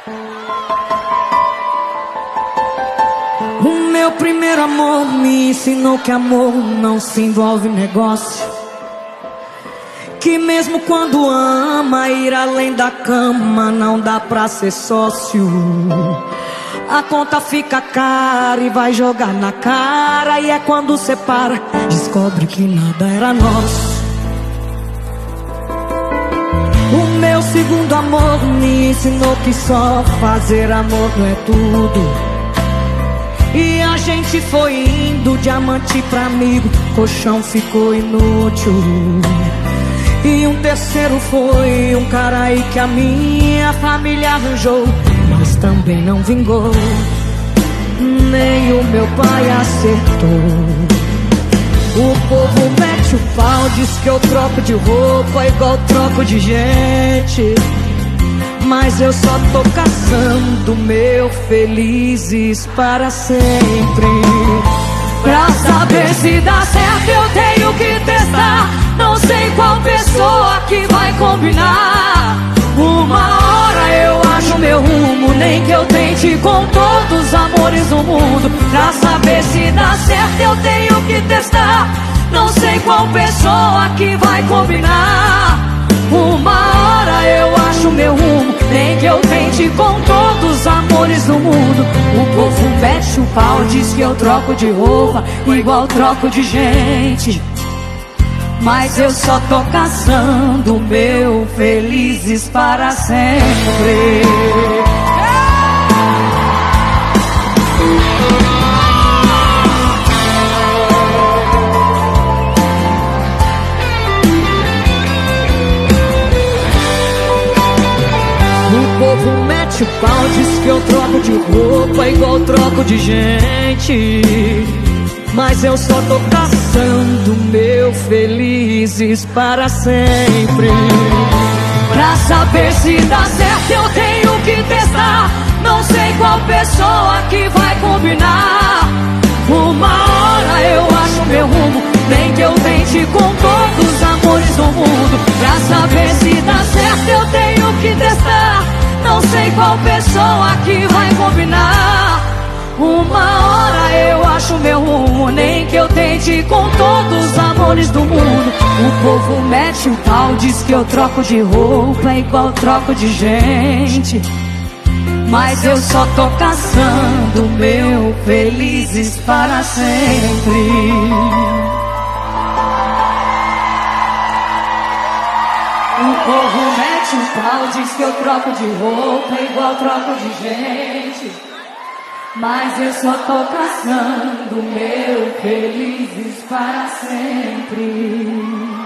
O meu primeiro amor me ensinou que amor não se envolve em negócio, que mesmo quando ama, ir além da cama não dá pra ser sócio. A conta fica cara e vai jogar na cara, e é quando separa, descobre que nada era nosso. O meu segundo amor me ensinou que só fazer amor não é tudo, e a gente foi indo, diamante pra amigo, colchão ficou inútil. E um terceiro foi um cara aí que a minha família arranjou, mas também não vingou, nem o meu pai acertou. O povo mete o pau, diz que eu troco de roupa igual troco de gente, mas eu só tô caçando meu felizes para sempre. Pra saber se dá certo eu tenho que testar, não sei qual pessoa que vai combinar. Uma hora eu acho meu rumo, nem que eu tente com todos os amores do mundo. Pra saber se dá certo eu tenho que testar, não sei qual pessoa que vai combinar. Uma hora eu acho meu rumo, nem que eu tente com todos os amores do mundo. O povo mete o pau, diz que eu troco de roupa igual troco de gente, mas eu só tô caçando meu felizes para sempre. O povo mete o pau, diz que eu troco de roupa igual troco de gente, mas eu só tô caçando meu felizes para sempre. Pra saber se dá certo eu tenho que testar, não sei qual pessoa que vai combinar. Uma hora eu acho meu rumo, nem que eu tente com todos os amores do mundo. Pra saber se dá certo eu tenho que testar, não sei qual pessoa que vai combinar. Uma hora eu acho meu rumo, nem que eu tente com todos os amores do mundo. O povo mete o pau, diz que eu troco de roupa igual troco de gente, mas eu só tô caçando meu felizes para sempre. O povo mete o pau, diz que eu troco de roupa igual troco de gente, mas eu só tô caçando meu felizes para sempre.